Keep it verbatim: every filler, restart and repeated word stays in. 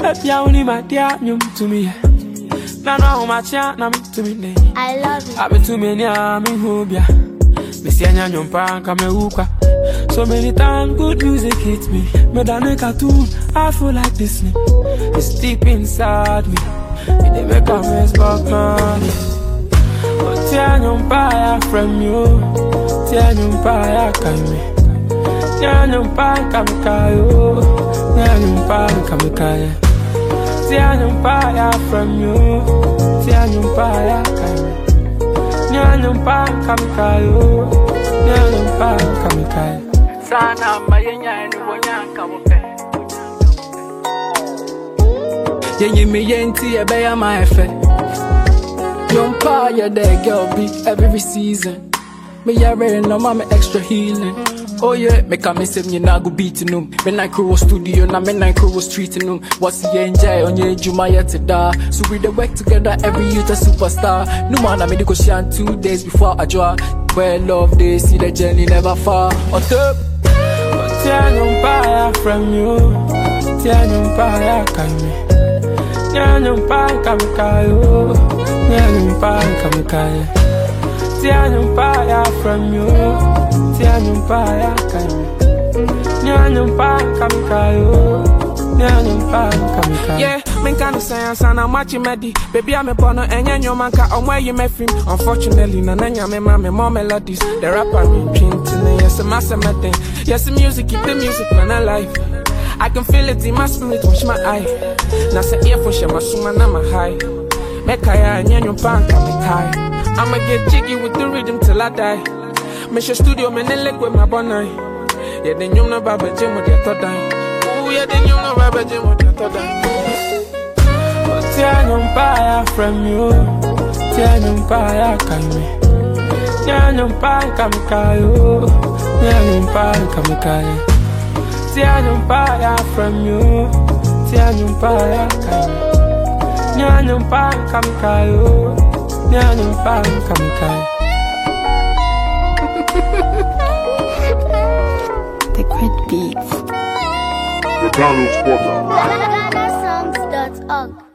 Baby, I only my dear, you to me. Now, now, my child, now, to me. I love you. I've been too many, I'm in Hobia. Miss Yanya, your pan, come a so many times, good music hits me. Me than a cartoon, I feel like Disney. It's deep inside me. It dey make a mess, but money. But tear your fire from you. Tear your fire, come me. Tear your fire, come kayo. Tear your fire, come kayo. Tear your fire from you. Tear your fire, come me. Tear your fire, come kayo. Tear your fire, come kayo. Sana mayenya ni wonyanka wope. Yenye me yenti e be ya my efe. Yompa ya there girl be every season. Me ya ready no ma me extra healing. Oh yeah, me come say me na go beat num. Me na crew studio na me na crew street num. What's the enjoy on your juma yet to da. So we dey work together every youth a superstar. No man I me go shine two days before I draw. Where love they see the journey never far. On top. Tear your fire from you. Tear your fire, come me. Tear your fire, come kayo. Tear your fire, come kayo. Tear your fire from you. Tear your fire, come me. Tear your fire, come kayo. Tear your fire, come kayo. Yeah, men can't say and I'm watching Medi. Baby, I'm a porno and your man can't where you met him. Unfortunately, Nana, me mama, more melodies. The rapper, me, painting, yes, a master thing. Yes, the music, keep the music, man, alive. I can feel it in my spirit, watch my eye. Now, say, earphone, share my suma, I'm a high. Make I and your punk, I'm a high. I'ma get jiggy with the rhythm till I die. Me show studio, man, and leg with my bonnet. Yeah, then you know, Baba Jim with your third time. Oh, yeah, then you know, Baba Jim with your third time. Tear your fire from you. Tear your fire, come me. Tear your fire, come kayo. Tear your fire, come kayo. Tear your fire from you. Tear your fire, come me. Tear your fire, come kayo. Tear your fire, come kayo. The great beats. The Donald Spotter. Ghana songs dot org